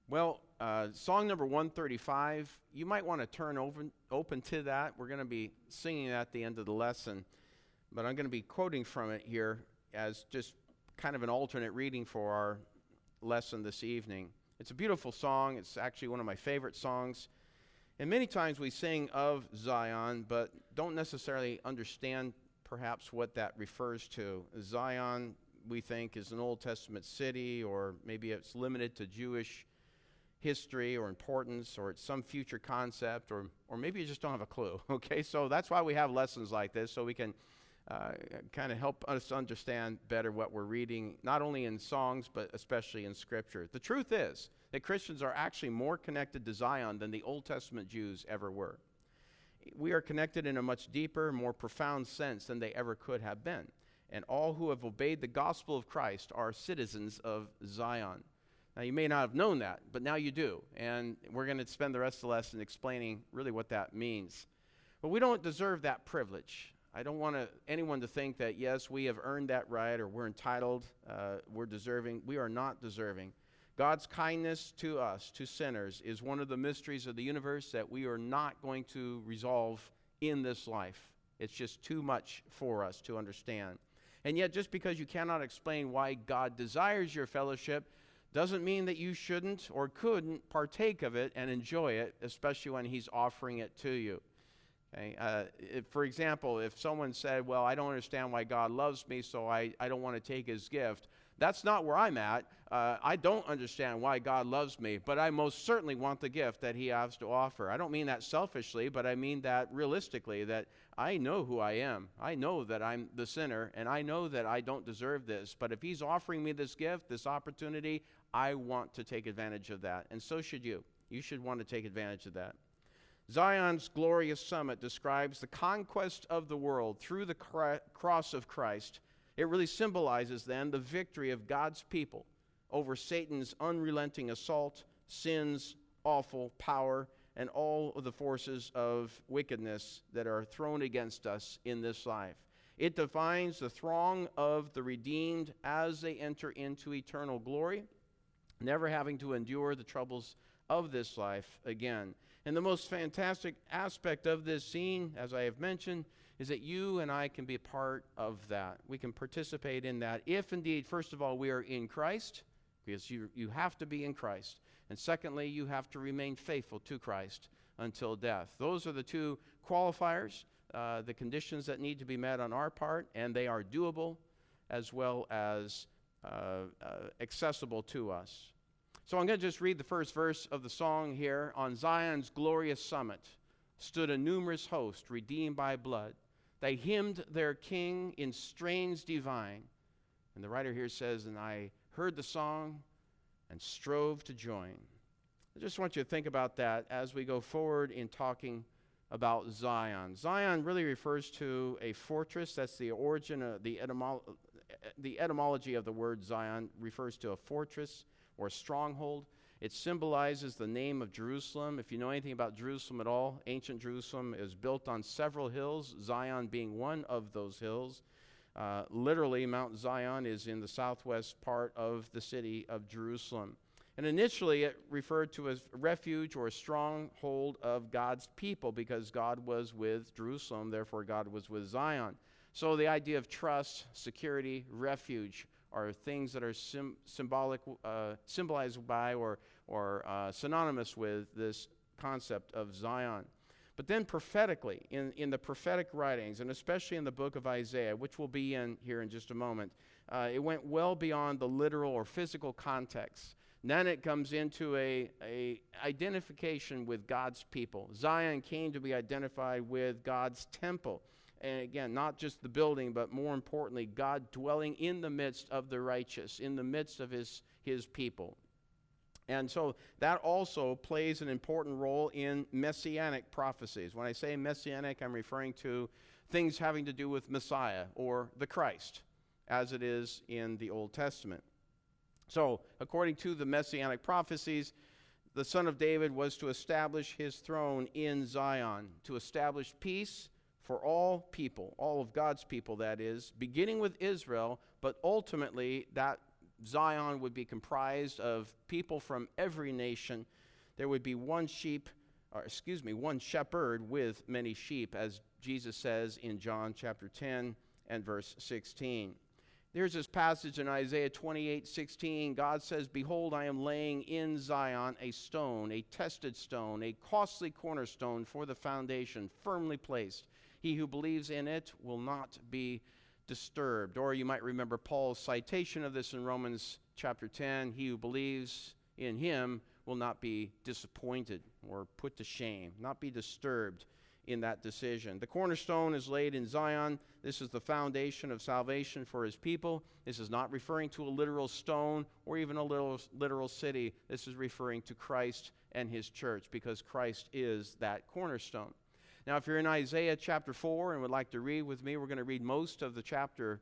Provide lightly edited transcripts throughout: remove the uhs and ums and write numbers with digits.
Well, song number 135, you might want to turn open to that. We're going to be singing that at the end of the lesson, but I'm going to be quoting from it here as just kind of an alternate reading for our lesson this evening. It's a beautiful song. It's actually one of my favorite songs. And many times we sing of Zion, but don't necessarily understand perhaps what that refers to. Zion, we think, is an Old Testament city, or maybe it's limited to Jewish history or importance, or it's some future concept, or maybe you just don't have a clue. Okay, so that's why we have lessons like this, so we can kind of help us understand better what we're reading, not only in songs, but especially in Scripture. The truth is that Christians are actually more connected to Zion than the Old Testament Jews ever were. We are connected in a much deeper, more profound sense than they ever could have been. And all who have obeyed the gospel of Christ are citizens of Zion. Now, you may not have known that, but now you do. And we're going to spend the rest of the lesson explaining really what that means. But we don't deserve that privilege. I don't want anyone to think that, yes, we have earned that right, or we're entitled, we're deserving. We are not deserving. God's kindness to us, to sinners, is one of the mysteries of the universe that we are not going to resolve in this life. It's just too much for us to understand. And yet, just because you cannot explain why God desires your fellowship doesn't mean that you shouldn't or couldn't partake of it and enjoy it, especially when He's offering it to you. Okay? For example, if someone said, well, I don't understand why God loves me, so I don't want to take His gift, that's not where I'm at. I don't understand why God loves me, but I most certainly want the gift that He has to offer. I don't mean that selfishly, but I mean that realistically, that I know who I am. I know that I'm the sinner, and I know that I don't deserve this. But if He's offering me this gift, this opportunity, I want to take advantage of that. And so should you. You should want to take advantage of that. Zion's glorious summit describes the conquest of the world through the cross of Christ. It really symbolizes then the victory of God's people over Satan's unrelenting assault, sin's awful power, and all of the forces of wickedness that are thrown against us in this life. It defines the throng of the redeemed as they enter into eternal glory, never having to endure the troubles of this life again. And the most fantastic aspect of this scene, as I have mentioned, is that you and I can be part of that. We can participate in that if indeed, first of all, we are in Christ, because you have to be in Christ. And secondly, you have to remain faithful to Christ until death. Those are the two qualifiers, the conditions that need to be met on our part, and they are doable as well as accessible to us. So I'm going to just read the first verse of the song here. On Zion's glorious summit stood a numerous host redeemed by blood. They hymned their King in strains divine. And the writer here says, and I heard the song and strove to join. I just want you to think about that as we go forward in talking about Zion. Zion really refers to a fortress. That's the origin of the etymology of the word Zion refers to a fortress or a stronghold. It symbolizes the name of Jerusalem. If you know anything about Jerusalem at all, ancient Jerusalem is built on several hills, Zion being one of those hills. Literally, Mount Zion is in the southwest part of the city of Jerusalem. And initially, it referred to as a refuge or a stronghold of God's people because God was with Jerusalem, therefore God was with Zion. So the idea of trust, security, refuge are things that are symbolized by or synonymous with this concept of Zion. But then prophetically, in the prophetic writings, and especially in the book of Isaiah, which we'll be in here in just a moment, it went well beyond the literal or physical context. Then it comes into a identification with God's people. Zion came to be identified with God's temple. And again, not just the building, but more importantly, God dwelling in the midst of the righteous, in the midst of his people. And so that also plays an important role in messianic prophecies. When I say messianic, I'm referring to things having to do with Messiah or the Christ, as it is in the Old Testament. So, according to the messianic prophecies, the Son of David was to establish his throne in Zion, to establish peace for all people, all of God's people, that is, beginning with Israel, but ultimately that Zion would be comprised of people from every nation. There would be one shepherd with many sheep, as Jesus says in John chapter 10 and verse 16. There's this passage in Isaiah 28:16. God says, "Behold, I am laying in Zion a stone, a tested stone, a costly cornerstone for the foundation, firmly placed. He who believes in it will not be disturbed." Or you might remember Paul's citation of this in Romans chapter 10. "He who believes in him will not be disappointed or put to shame, not be disturbed in that decision." The cornerstone is laid in Zion. This is the foundation of salvation for his people. This is not referring to a literal stone or even a literal city. This is referring to Christ and his church, because Christ is that cornerstone. Now, if you're in Isaiah chapter 4 and would like to read with me, we're going to read most of the chapter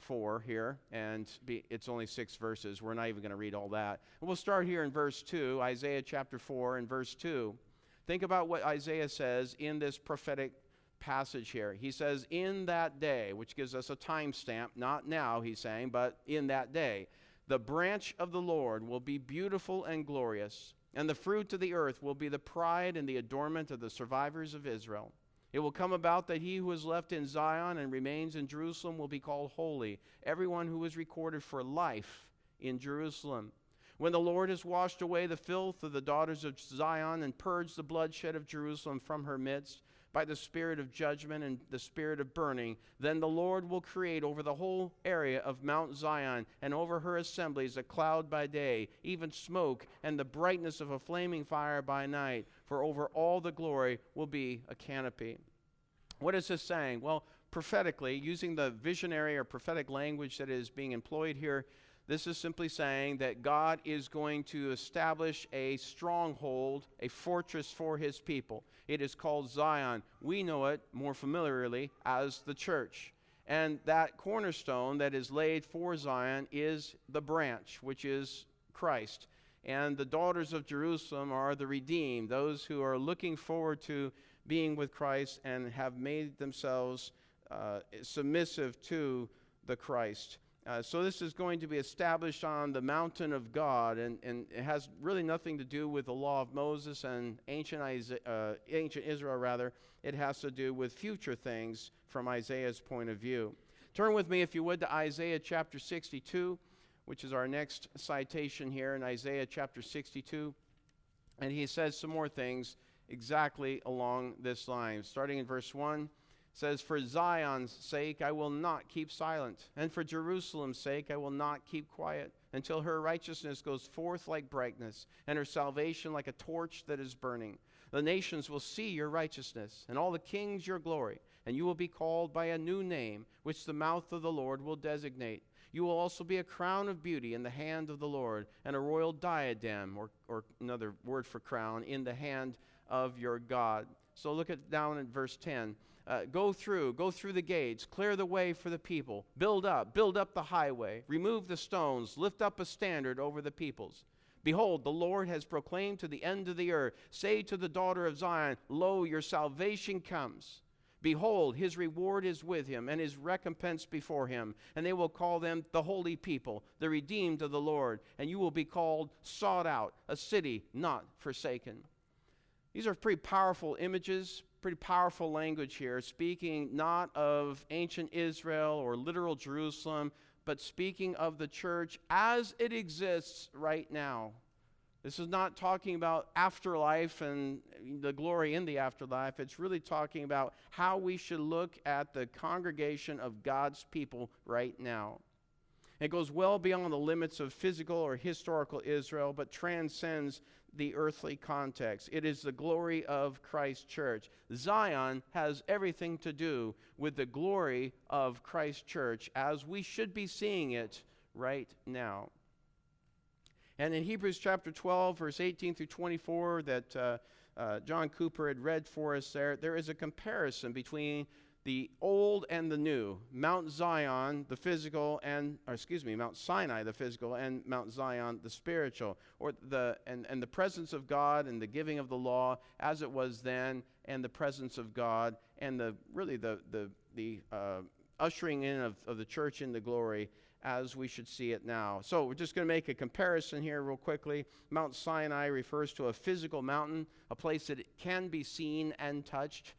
4 here, and it's only 6 verses. We're not even going to read all that. And we'll start here in verse 2, Isaiah chapter 4 and verse 2. Think about what Isaiah says in this prophetic passage here. He says, "In that day," which gives us a time stamp, not now, he's saying, but in that day, "the branch of the Lord will be beautiful and glorious, and the fruit of the earth will be the pride and the adornment of the survivors of Israel. It will come about that he who is left in Zion and remains in Jerusalem will be called holy, everyone who is recorded for life in Jerusalem. When the Lord has washed away the filth of the daughters of Zion and purged the bloodshed of Jerusalem from her midst by the spirit of judgment and the spirit of burning, then the Lord will create over the whole area of Mount Zion and over her assemblies a cloud by day, even smoke, and the brightness of a flaming fire by night. For over all the glory will be a canopy." What is this saying? Well, prophetically, using the visionary or prophetic language that is being employed here, this is simply saying that God is going to establish a stronghold, a fortress for his people. It is called Zion. We know it more familiarly as the church. And that cornerstone that is laid for Zion is the branch, which is Christ. And the daughters of Jerusalem are the redeemed, those who are looking forward to being with Christ and have made themselves submissive to the Christ. So this is going to be established on the mountain of God, and it has really nothing to do with the law of Moses and ancient Israel. It has to do with future things from Isaiah's point of view. Turn with me, if you would, to Isaiah chapter 62, which is our next citation here in Isaiah chapter 62. And he says some more things exactly along this line. Starting in verse 1. Says, "For Zion's sake I will not keep silent, and for Jerusalem's sake I will not keep quiet, until her righteousness goes forth like brightness, and her salvation like a torch that is burning. The nations will see your righteousness, and all the kings your glory, and you will be called by a new name, which the mouth of the Lord will designate. You will also be a crown of beauty in the hand of the Lord, and a royal diadem," or another word for crown, "in the hand of your God." So look down at verse 10. Go through the gates, clear the way for the people, build up the highway, remove the stones, lift up a standard over the peoples. Behold, the Lord has proclaimed to the end of the earth, say to the daughter of Zion, lo, your salvation comes. Behold, his reward is with him, and his recompense before him. And they will call them the holy people, the redeemed of the Lord. And you will be called sought out, a city not forsaken. These are pretty powerful images, pretty powerful language here, speaking not of ancient Israel or literal Jerusalem, but speaking of the church as it exists right now. This is not talking about afterlife and the glory in the afterlife. It's really talking about how we should look at the congregation of God's people right now. It goes well beyond the limits of physical or historical Israel, but transcends the earthly context. It is the glory of Christ's church. Zion has everything to do with the glory of Christ's church as we should be seeing it right now. And in Hebrews chapter 12, verse 18 through 24 that John Cooper had read for us there is a comparison between the old and the new, Mount Zion, the physical, Mount Sinai, the physical, and Mount Zion, the spiritual, or the presence of God and the giving of the law as it was then, and the presence of God and the ushering in of the church into glory as we should see it now. So we're just going to make a comparison here real quickly. Mount Sinai refers to a physical mountain, a place that can be seen and touched.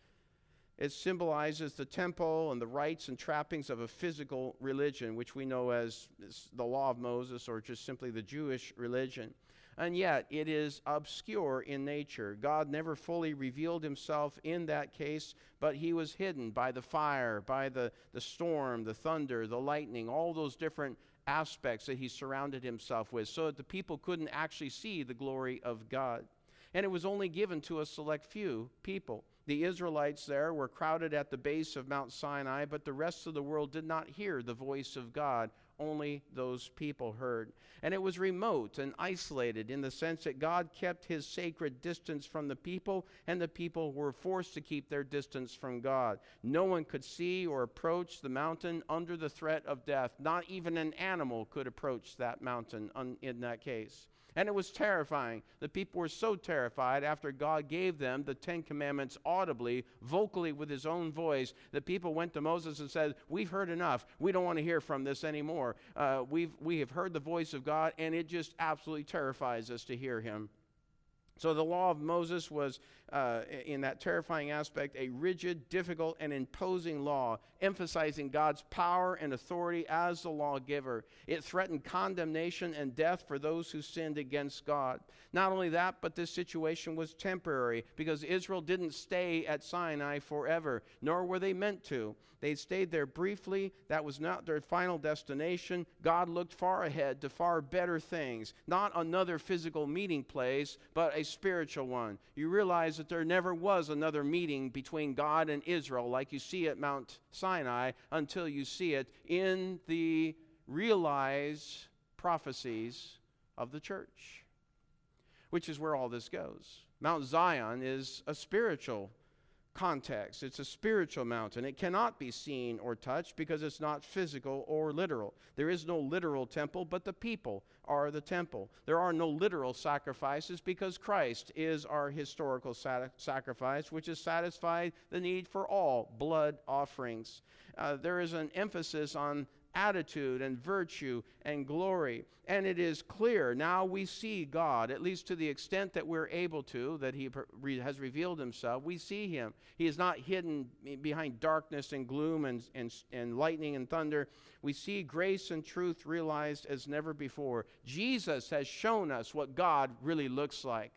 It symbolizes the temple and the rites and trappings of a physical religion, which we know as the law of Moses, or just simply the Jewish religion. And yet, it is obscure in nature. God never fully revealed himself in that case, but he was hidden by the fire, by the storm, the thunder, the lightning, all those different aspects that he surrounded himself with, so that the people couldn't actually see the glory of God. And it was only given to a select few people. The Israelites there were crowded at the base of Mount Sinai, but the rest of the world did not hear the voice of God. Only those people heard. And it was remote and isolated in the sense that God kept his sacred distance from the people, and the people were forced to keep their distance from God. No one could see or approach the mountain under the threat of death. Not even an animal could approach that mountain in that case. And it was terrifying. The people were so terrified after God gave them the Ten Commandments audibly, vocally with his own voice, that people went to Moses and said, "We've heard enough. We don't want to hear from this anymore. We have heard the voice of God, and it just absolutely terrifies us to hear him." So the law of Moses was, in that terrifying aspect, a rigid, difficult, and imposing law, emphasizing God's power and authority as the lawgiver. It threatened condemnation and death for those who sinned against God. Not only that, but this situation was temporary, because Israel didn't stay at Sinai forever, nor were they meant to. They stayed there briefly. That was not their final destination. God looked far ahead to far better things. Not another physical meeting place, but a spiritual one. You realize that there never was another meeting between God and Israel like you see at Mount Sinai until you see it in the realized prophecies of the church, which is where all this goes. Mount Zion is a spiritual context. It's a spiritual mountain. It cannot be seen or touched because it's not physical or literal. There is no literal temple, but the people are the temple. There are no literal sacrifices because Christ is our historical sacrifice, which has satisfied the need for all blood offerings. There is an emphasis on attitude and virtue and glory. And it is clear now we see God, at least to the extent that we're able to, that he has revealed himself. We see him. He is not hidden behind darkness and gloom and lightning and thunder. We see grace and truth realized as never before. Jesus has shown us what God really looks like.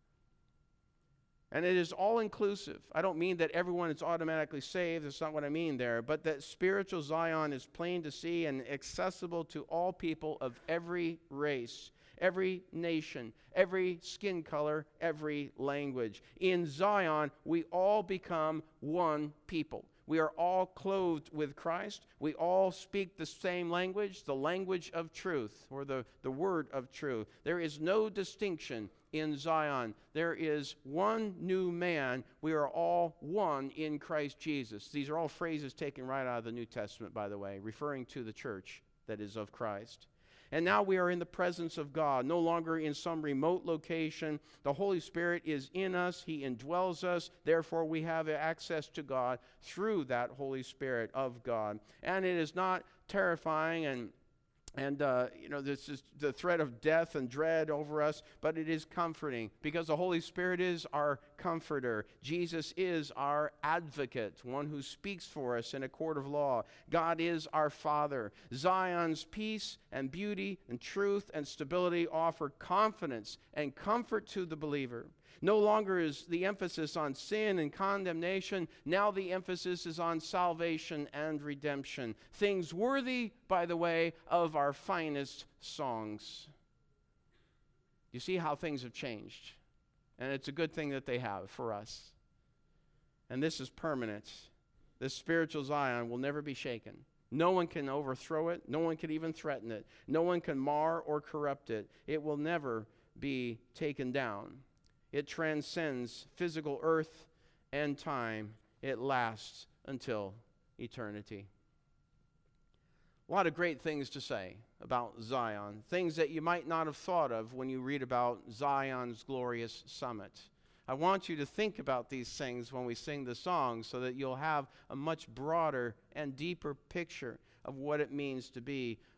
And it is all-inclusive. I don't mean that everyone is automatically saved. That's not what I mean there. But that spiritual Zion is plain to see and accessible to all people of every race, every nation, every skin color, every language. In Zion, we all become one people. We are all clothed with Christ. We all speak the same language, the language of truth, or the word of truth. There is no distinction in Zion. There is one new man. We are all one in Christ Jesus. These are all phrases taken right out of the New Testament, by the way, referring to the church that is of Christ. And now we are in the presence of God, no longer in some remote location. The Holy Spirit is in us. He indwells us. Therefore, we have access to God through that Holy Spirit of God. And it is not terrifying and this is the threat of death and dread over us, but it is comforting because the Holy Spirit is our comforter. Jesus is our advocate, one who speaks for us in a court of law. God is our Father. Zion's peace and beauty and truth and stability offer confidence and comfort to the believer. No longer is the emphasis on sin and condemnation. Now the emphasis is on salvation and redemption. Things worthy, by the way, of our finest songs. You see how things have changed. And it's a good thing that they have for us. And this is permanent. This spiritual Zion will never be shaken. No one can overthrow it. No one can even threaten it. No one can mar or corrupt it. It will never be taken down. It transcends physical earth and time. It lasts until eternity. A lot of great things to say about Zion, things that you might not have thought of when you read about Zion's glorious summit. I want you to think about these things when we sing the song so that you'll have a much broader and deeper picture of what it means to be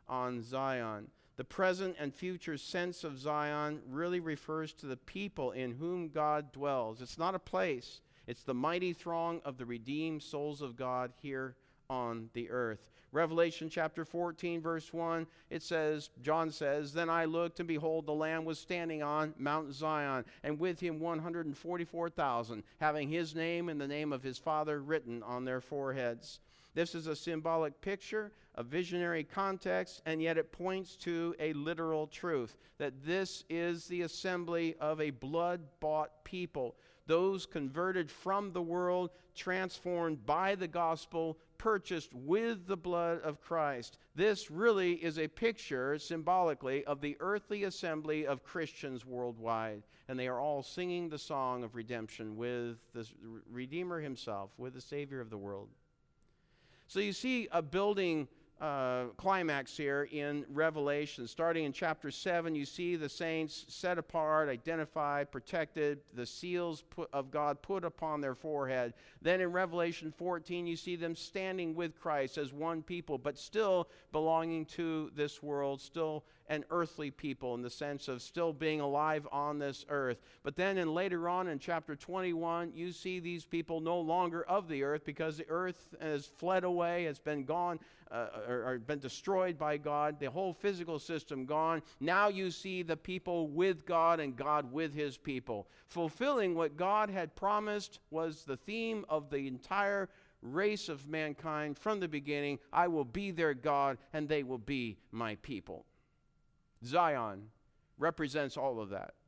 on Zion. The present and future sense of Zion really refers to the people in whom God dwells. It's not a place. It's the mighty throng of the redeemed souls of God here on the earth. Revelation chapter 14, verse 1, it says, John says, "Then I looked, and behold, the Lamb was standing on Mount Zion, and with him 144,000, having his name and the name of his Father written on their foreheads." This is a symbolic picture, a visionary context, and yet it points to a literal truth, that this is the assembly of a blood-bought people, those converted from the world, transformed by the gospel, purchased with the blood of Christ. This really is a picture, symbolically, of the earthly assembly of Christians worldwide. And they are all singing the song of redemption with the Redeemer himself, with the Savior of the world. So you see a building climax here in Revelation. Starting in chapter 7, you see the saints set apart, identified, protected, the seals of God put upon their forehead. Then in Revelation 14, you see them standing with Christ as one people, but still belonging to this world, still an earthly people in the sense of still being alive on this earth. But then later on in chapter 21, you see these people no longer of the earth, because the earth has fled away, has been gone, or been destroyed by God, the whole physical system gone. Now you see the people with God and God with his people. Fulfilling what God had promised was the theme of the entire race of mankind from the beginning. I will be their God, and they will be my people. Zion represents all of that.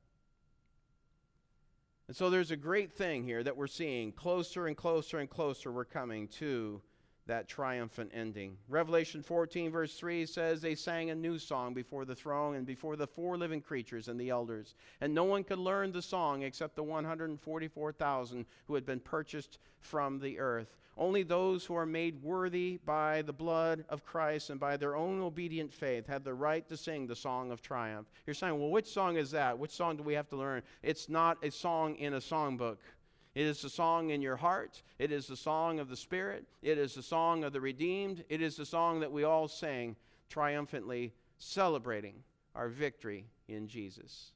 And so there's a great thing here that we're seeing. Closer and closer and closer we're coming to that triumphant ending. Revelation 14 verse 3 says, "They sang a new song before the throne and before the four living creatures and the elders. And no one could learn the song except the 144,000 who had been purchased from the earth. Only those who are made worthy by the blood of Christ and by their own obedient faith had the right to sing the song of triumph." You're saying, well, which song is that? Which song do we have to learn? It's not a song in a songbook. It is the song in your heart. It is the song of the Spirit. It is the song of the redeemed. It is the song that we all sing triumphantly, celebrating our victory in Jesus.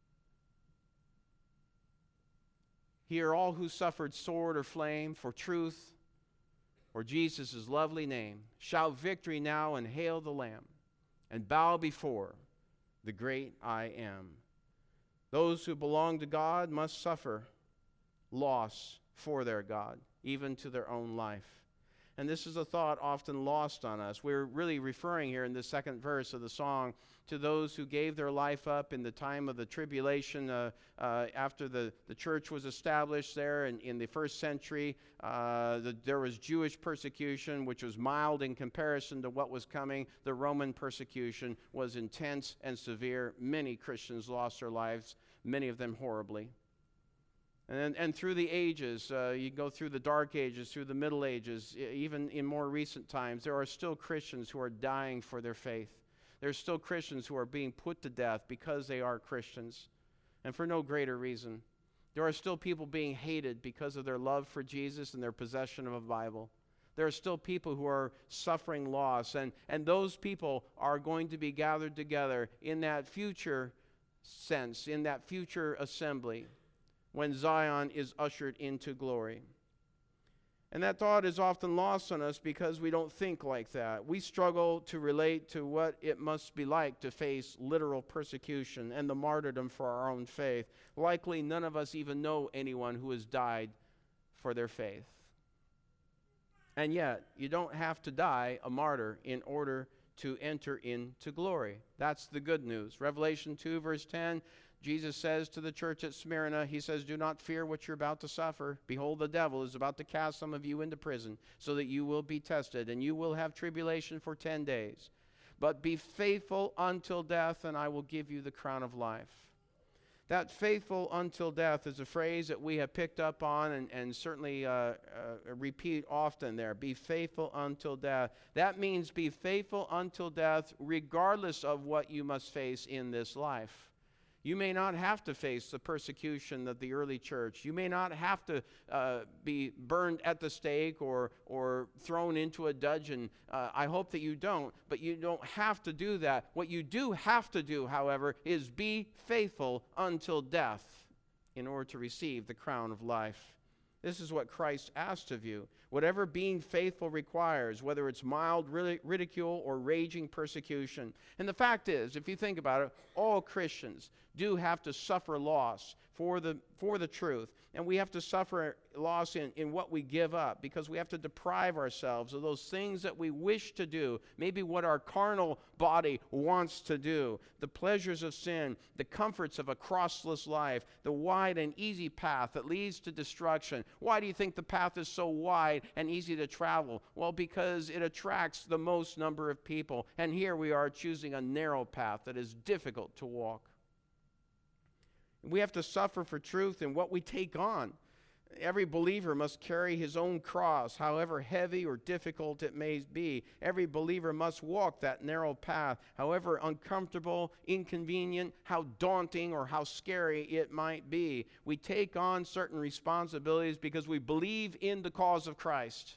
Hear all who suffered sword or flame for truth or Jesus' lovely name. Shout victory now and hail the Lamb, and bow before the great I Am. Those who belong to God must suffer loss for their God, even to their own life. And this is a thought often lost on us. We're really referring here in the second verse of the song to those who gave their life up in the time of the tribulation after the church was established there in the first century. There was Jewish persecution, which was mild in comparison to what was coming. The Roman persecution was intense and severe. Many Christians lost their lives, many of them horribly. And through the ages, you go through the Dark Ages, through the Middle Ages, even in more recent times, there are still Christians who are dying for their faith. There are still Christians who are being put to death because they are Christians, and for no greater reason. There are still people being hated because of their love for Jesus and their possession of a Bible. There are still people who are suffering loss, and those people are going to be gathered together in that future sense, in that future assembly, when Zion is ushered into glory. And that thought is often lost on us because we don't think like that. We struggle to relate to what it must be like to face literal persecution and the martyrdom for our own faith. Likely none of us even know anyone who has died for their faith. And yet, you don't have to die a martyr in order to enter into glory. That's the good news. Revelation 2 verse 10, Jesus says to the church at Smyrna, he says, "Do not fear what you're about to suffer. Behold, the devil is about to cast some of you into prison, so that you will be tested, and you will have tribulation for 10 days. But be faithful until death, and I will give you the crown of life." That "faithful until death" is a phrase that we have picked up on and certainly repeat often there. Be faithful until death. That means be faithful until death regardless of what you must face in this life. You may not have to face the persecution of the early church. You may not have to be burned at the stake or thrown into a dungeon. I hope that you don't, but you don't have to do that. What you do have to do, however, is be faithful until death in order to receive the crown of life. This is what Christ asked of you. Whatever being faithful requires, whether it's mild ridicule or raging persecution. And the fact is, if you think about it, all Christians do have to suffer loss for the truth. And we have to suffer loss in what we give up, because we have to deprive ourselves of those things that we wish to do, maybe what our carnal body wants to do, the pleasures of sin, the comforts of a crossless life, the wide and easy path that leads to destruction. Why do you think the path is so wide and easy to travel? Well, because it attracts the most number of people. And here we are choosing a narrow path that is difficult to walk. We have to suffer for truth in what we take on. Every believer must carry his own cross, however heavy or difficult it may be. Every believer must walk that narrow path, however uncomfortable, inconvenient, how daunting, or how scary it might be. We take on certain responsibilities because we believe in the cause of Christ.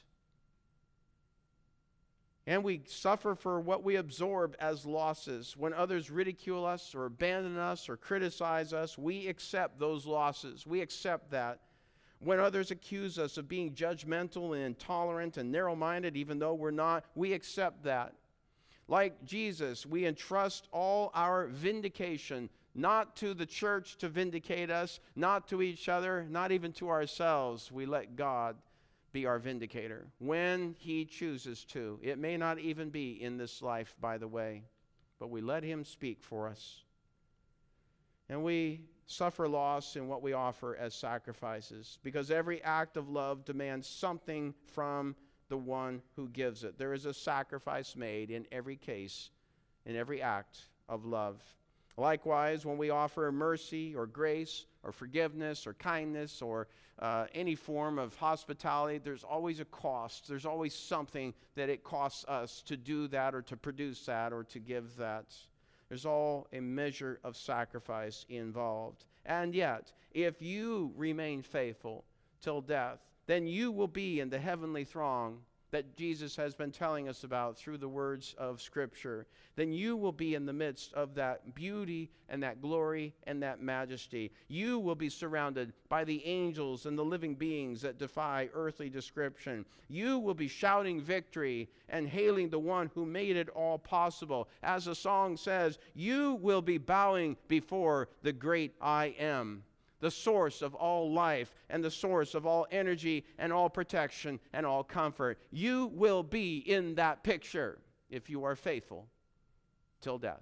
And we suffer for what we absorb as losses. When others ridicule us or abandon us or criticize us, we accept those losses. We accept that. When others accuse us of being judgmental and intolerant and narrow-minded, even though we're not, we accept that. Like Jesus, we entrust all our vindication not to the church to vindicate us, not to each other, not even to ourselves. We let God be our vindicator when He chooses to. It may not even be in this life, by the way, but we let Him speak for us. And we suffer loss in what we offer as sacrifices, because every act of love demands something from the one who gives it. There is a sacrifice made in every case, in every act of love. Likewise, when we offer mercy or grace or forgiveness or kindness or any form of hospitality, there's always a cost. There's always something that it costs us to do that or to produce that or to give that. There's all a measure of sacrifice involved. And yet, if you remain faithful till death, then you will be in the heavenly throng that Jesus has been telling us about through the words of Scripture. Then you will be in the midst of that beauty and that glory and that majesty. You will be surrounded by the angels and the living beings that defy earthly description. You will be shouting victory and hailing the one who made it all possible. As the song says, you will be bowing before the great I Am, the source of all life and the source of all energy and all protection and all comfort. You will be in that picture if you are faithful till death.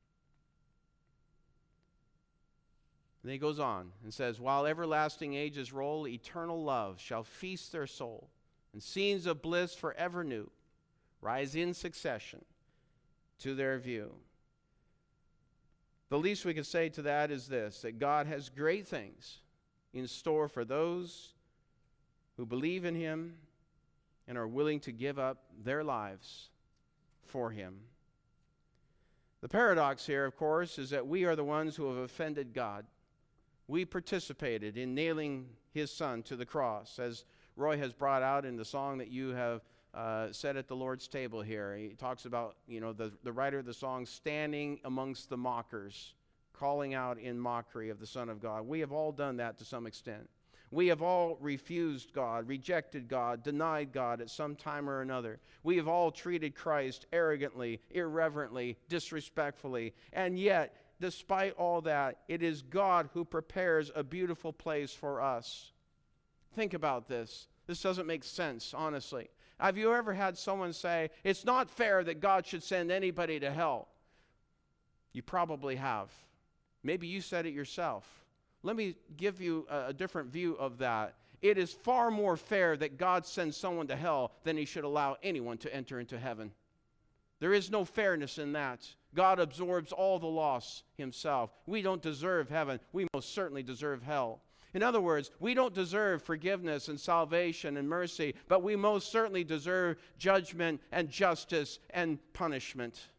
And then he goes on and says, while everlasting ages roll, eternal love shall feast their soul, and scenes of bliss forever new rise in succession to their view. The least we can say to that is this, that God has great things in store for those who believe in Him and are willing to give up their lives for Him. The paradox here, of course, is that we are the ones who have offended God. We participated in nailing His Son to the cross, as Roy has brought out in the song that you have said at the Lord's table here. He talks about, the writer of the song standing amongst the mockers, calling out in mockery of the Son of God. We have all done that to some extent. We have all refused God, rejected God, denied God at some time or another. We have all treated Christ arrogantly, irreverently, disrespectfully. And yet, despite all that, it is God who prepares a beautiful place for us. Think about this. This doesn't make sense, honestly. Have you ever had someone say, it's not fair that God should send anybody to hell? You probably have. Maybe you said it yourself. Let me give you a different view of that. It is far more fair that God sends someone to hell than He should allow anyone to enter into heaven. There is no fairness in that. God absorbs all the loss Himself. We don't deserve heaven. We most certainly deserve hell. In other words, we don't deserve forgiveness and salvation and mercy, but we most certainly deserve judgment and justice and punishment.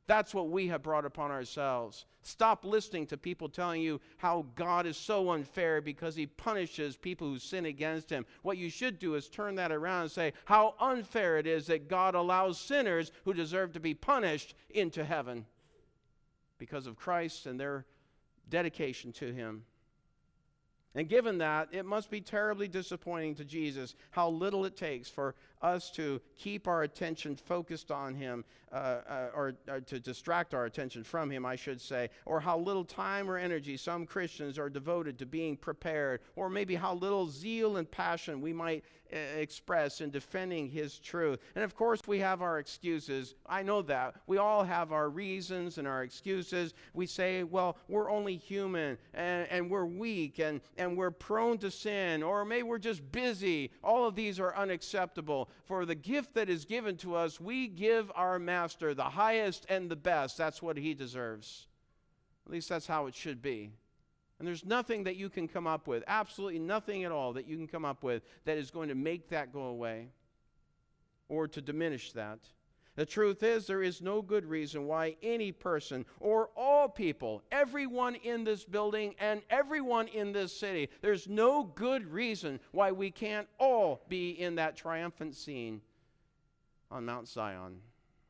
That's what we have brought upon ourselves. Stop listening to people telling you how God is so unfair because he punishes people who sin against him. What you should do is turn that around and say how unfair it is that God allows sinners who deserve to be punished into heaven because of Christ and their dedication to him. And given that, it must be terribly disappointing to Jesus how little it takes for us to keep our attention focused on him, or to distract our attention from him, I should say, or how little time or energy some Christians are devoted to being prepared, or maybe how little zeal and passion we might express in defending his truth. And of course we have our excuses. I know that. We all have our reasons and our excuses. We say, well, we're only human, and we're weak, and we're prone to sin, or maybe we're just busy. All of these are unacceptable. For the gift that is given to us, we give our master the highest and the best. That's what he deserves. At least that's how it should be. And there's nothing that you can come up with, absolutely nothing at all that you can come up with that is going to make that go away or to diminish that. The truth is, there is no good reason why any person or all people, everyone in this building and everyone in this city, there's no good reason why we can't all be in that triumphant scene on Mount Zion.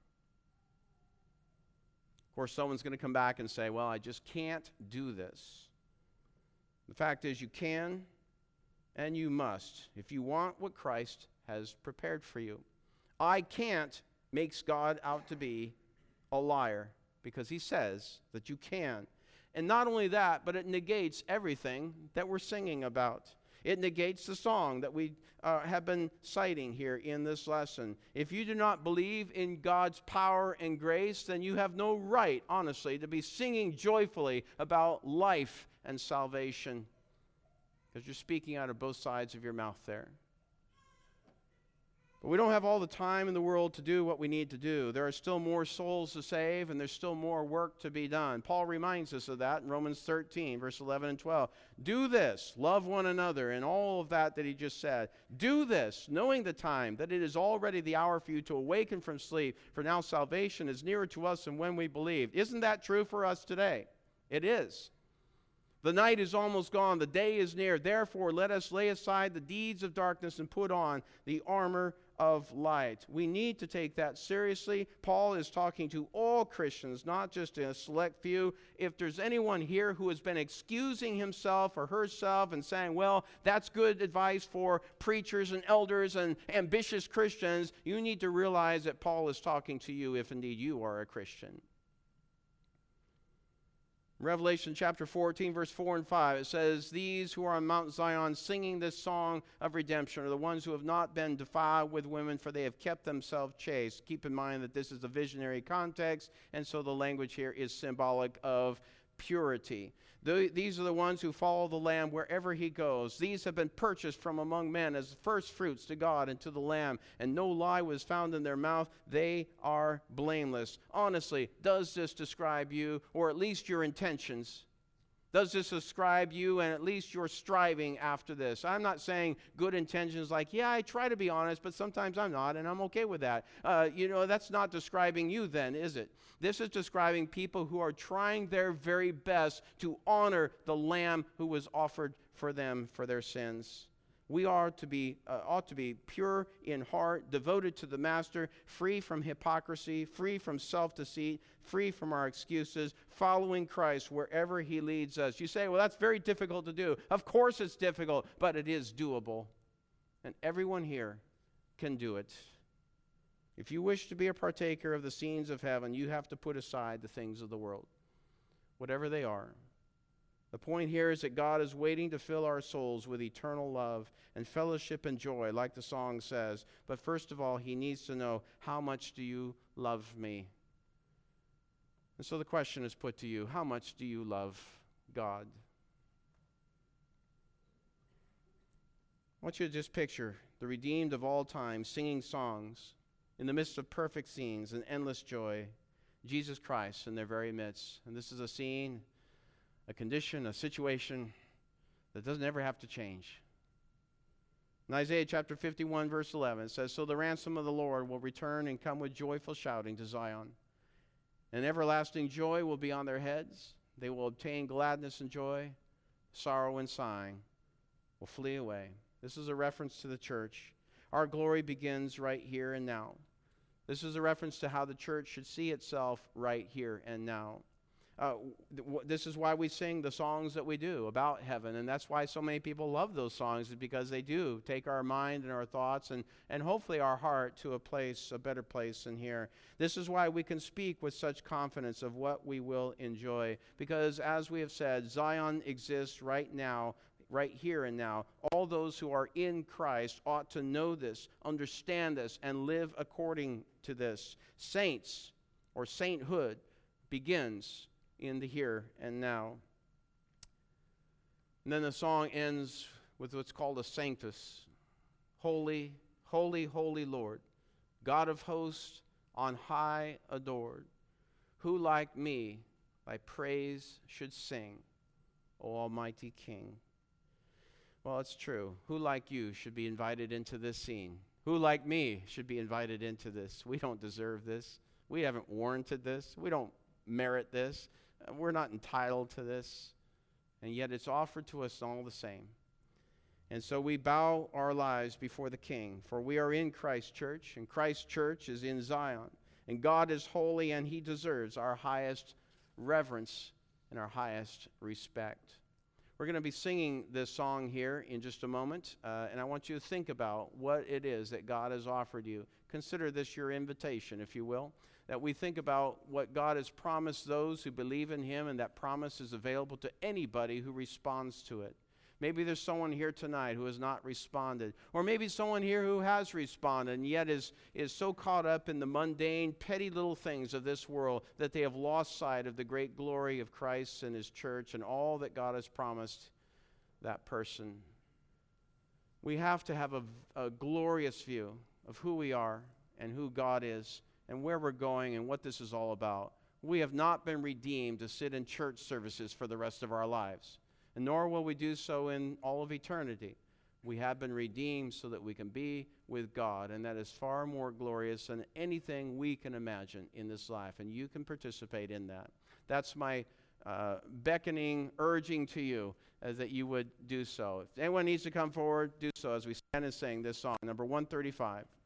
Of course, someone's going to come back and say, well, I just can't do this. The fact is, you can and you must if you want what Christ has prepared for you. I can't makes God out to be a liar because he says that you can. And not only that, but it negates everything that we're singing about. It negates the song that we have been citing here in this lesson. If you do not believe in God's power and grace, then you have no right, honestly, to be singing joyfully about life and salvation, because you're speaking out of both sides of your mouth there. But we don't have all the time in the world to do what we need to do. There are still more souls to save, and there's still more work to be done. Paul reminds us of that in Romans 13, verse 11 and 12. Do this, love one another, and all of that he just said. Do this, knowing the time, that it is already the hour for you to awaken from sleep, for now salvation is nearer to us than when we believed. Isn't that true for us today? It is. The night is almost gone. The day is near. Therefore, let us lay aside the deeds of darkness and put on the armor of light. We need to take that seriously. Paul is talking to all Christians, not just a select few. If there's anyone here who has been excusing himself or herself and saying, well, that's good advice for preachers and elders and ambitious Christians, you need to realize that Paul is talking to you if indeed you are a Christian. Revelation chapter 14, verse 4 and 5, it says, these who are on Mount Zion singing this song of redemption are the ones who have not been defiled with women, for they have kept themselves chaste. Keep in mind that this is a visionary context, and so the language here is symbolic of purity. These are the ones who follow the Lamb wherever he goes. These have been purchased from among men as first fruits to God and to the Lamb, and no lie was found in their mouth. They are blameless. Honestly, does this describe you, or at least your intentions? Does this describe you and at least your striving after this? I'm not saying good intentions like, yeah, I try to be honest, but sometimes I'm not, and I'm okay with that. That's not describing you then, is it? This is describing people who are trying their very best to honor the Lamb who was offered for them for their sins. We ought to be pure in heart, devoted to the Master, free from hypocrisy, free from self-deceit, free from our excuses, following Christ wherever he leads us. You say, well, that's very difficult to do. Of course it's difficult, but it is doable. And everyone here can do it. If you wish to be a partaker of the scenes of heaven, you have to put aside the things of the world, whatever they are. The point here is that God is waiting to fill our souls with eternal love and fellowship and joy, like the song says. But first of all, he needs to know, how much do you love me? And so the question is put to you, how much do you love God? I want you to just picture the redeemed of all time singing songs in the midst of perfect scenes and endless joy, Jesus Christ in their very midst. And this is a scene, a condition, a situation that doesn't ever have to change. In Isaiah chapter 51, verse 11, it says, so the ransom of the Lord will return and come with joyful shouting to Zion. And everlasting joy will be on their heads. They will obtain gladness and joy. Sorrow and sighing will flee away. This is a reference to the church. Our glory begins right here and now. This is a reference to how the church should see itself right here and now. This is why we sing the songs that we do about heaven, and that's why so many people love those songs, is because they do take our mind and our thoughts and hopefully our heart to a better place than here. This is why we can speak with such confidence of what we will enjoy, because as we have said, Zion exists right now, right here and now. All those who are in Christ ought to know this, understand this, and live according to this. Saints, or sainthood, begins in the here and now. And then the song ends with what's called a sanctus. Holy, holy, holy Lord, God of hosts, on high adored. Who like me thy praise should sing, O Almighty King? Well, it's true. Who like you should be invited into this scene? Who like me should be invited into this? We don't deserve this. We haven't warranted this. We don't merit this. We're not entitled to this. And yet it's offered to us all the same. And so we bow our lives before the King, for we are in Christ's church, and Christ's church is in Zion. And God is holy, and he deserves our highest reverence and our highest respect. We're going to be singing this song here in just a moment, and I want you to think about what it is that God has offered you. Consider this your invitation, if you will, that we think about what God has promised those who believe in him, and that promise is available to anybody who responds to it. Maybe there's someone here tonight who has not responded, or maybe someone here who has responded and yet is so caught up in the mundane, petty little things of this world that they have lost sight of the great glory of Christ and his church and all that God has promised that person. We have to have a glorious view of who we are and who God is and where we're going and what this is all about. We have not been redeemed to sit in church services for the rest of our lives, and nor will we do so in all of eternity. We have been redeemed so that we can be with God, and that is far more glorious than anything we can imagine in this life, and you can participate in that. That's my beckoning, urging to you that you would do so. If anyone needs to come forward, do so as we stand and sing this song, number 135.